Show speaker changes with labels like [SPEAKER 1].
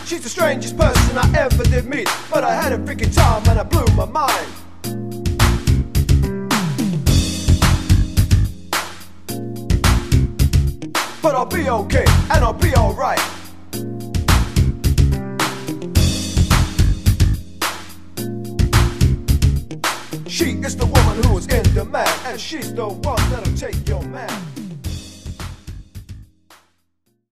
[SPEAKER 1] She's the strangest person I ever did meet, but I had a freaking time and I blew my mind. But I'll be okay, and I'll be alright. She is the woman who is in demand, and she's the one that'll take your man.